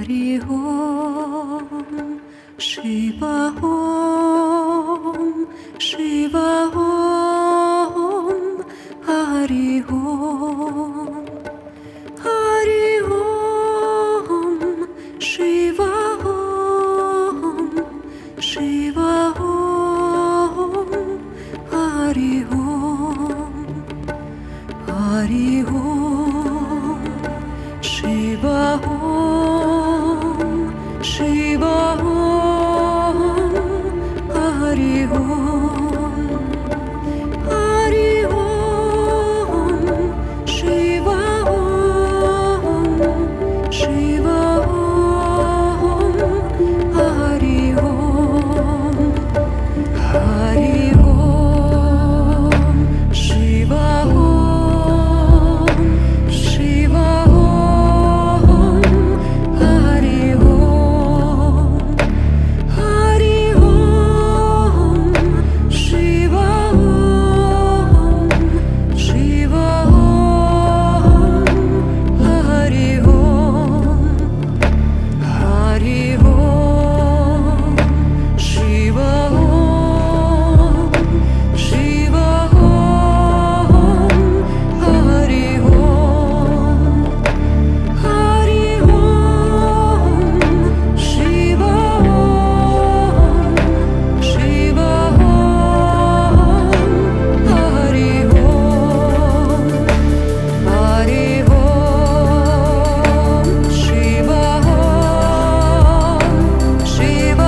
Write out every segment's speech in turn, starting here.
Hari Om, Shiva Om, Shiva Om, Hari Om, Hari Om, Shiva Om, Shiva Om, Hari Om, Hari Om, Shiva Om, Shiva Om, Hari Om, Hari Om, Shiva Om, Shiva Om, Hari Om, Hari Om, Shiva Om, Shiva Om, Hari Om, Hari Om, Shiva Om, Shiva Om, Hari Om, Hari Om, Shiva Om, Shiva Om, Hari Om, Hari Om, Shiva Om, Shiva Om, Hari Om, Hari Om, Shiva Om, Shiva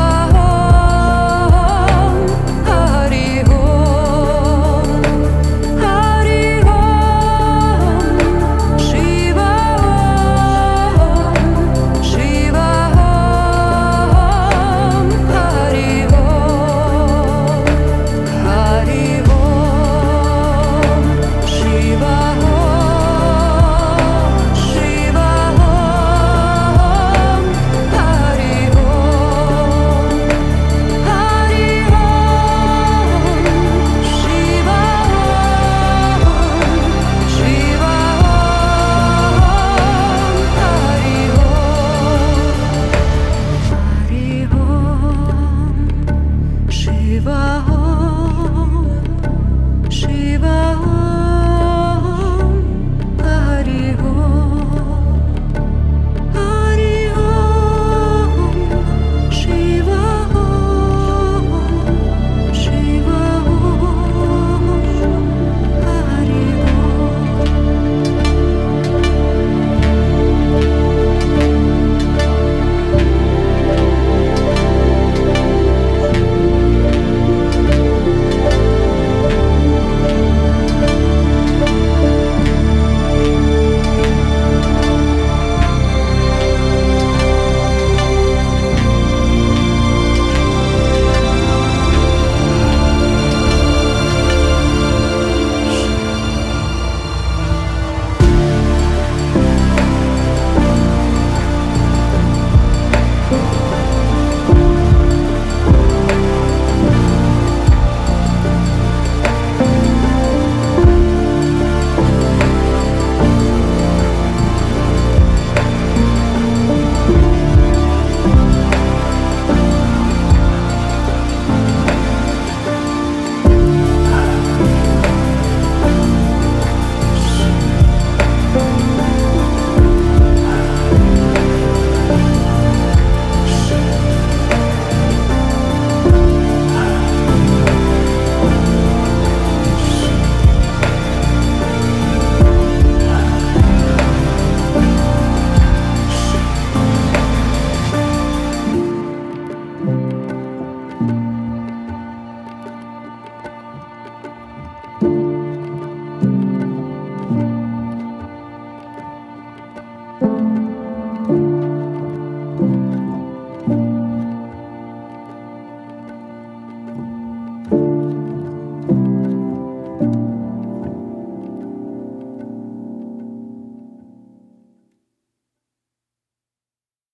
Om, Hari Om, Hari Om, Shiva Om, Shiva Om, Hari Om, Hari Om, Shiva Om, Shiva Om, Hari Om, Hari Om, Shiva Om, Shiva Om, Hari Om, Shiva Om, Shiva